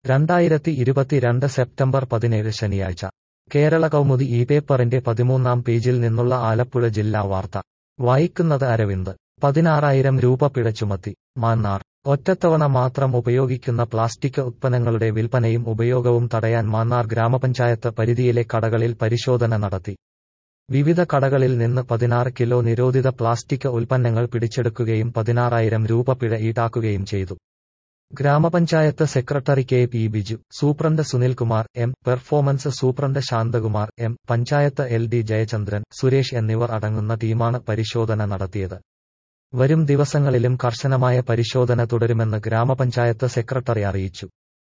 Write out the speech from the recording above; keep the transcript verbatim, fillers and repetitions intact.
രണ്ടായിരത്തി ഇരുപത്തിരണ്ട് സെപ്റ്റംബർ പതിനേഴ് ശനിയാഴ്ച കേരള കൗമുദി ഈ പേപ്പറിന്റെ പതിമൂന്നാം പേജിൽ നിന്നുള്ള ആലപ്പുഴ ജില്ലാ വാർത്ത വായിക്കുന്നത് അരവിന്ദ്. പതിനാറായിരം രൂപ പിഴ ചുമത്തി മാന്നാർ. ഒറ്റത്തവണ മാത്രം ഉപയോഗിക്കുന്ന പ്ലാസ്റ്റിക് ഉത്പന്നങ്ങളുടെ വിൽപ്പനയും ഉപയോഗവും തടയാൻ മാന്നാർ ഗ്രാമപഞ്ചായത്ത് പരിധിയിലെ കടകളിൽ പരിശോധന നടത്തി. വിവിധ കടകളിൽ നിന്ന് പതിനാറ് കിലോ നിരോധിത പ്ലാസ്റ്റിക് ഉൽപ്പന്നങ്ങൾ പിടിച്ചെടുക്കുകയും പതിനാറായിരം രൂപ പിഴ ഈടാക്കുകയും ചെയ്തു. ഗ്രാമപഞ്ചായത്ത് secretary K P Biju, superintendent Sunilkumar M, performance superintendent Shanthakumar M, panchayat L D Jayachandran, Suresh എന്നിവർ അടങ്ങുന്ന ടീമാണ് പരിശോധന നടത്തിയത്. വരും ദിവസങ്ങളിലും കർശനമായ പരിശോധന തുടരുമെന്ന് ഗ്രാമപഞ്ചായത്ത് സെക്രട്ടറി അറിയിച്ചു.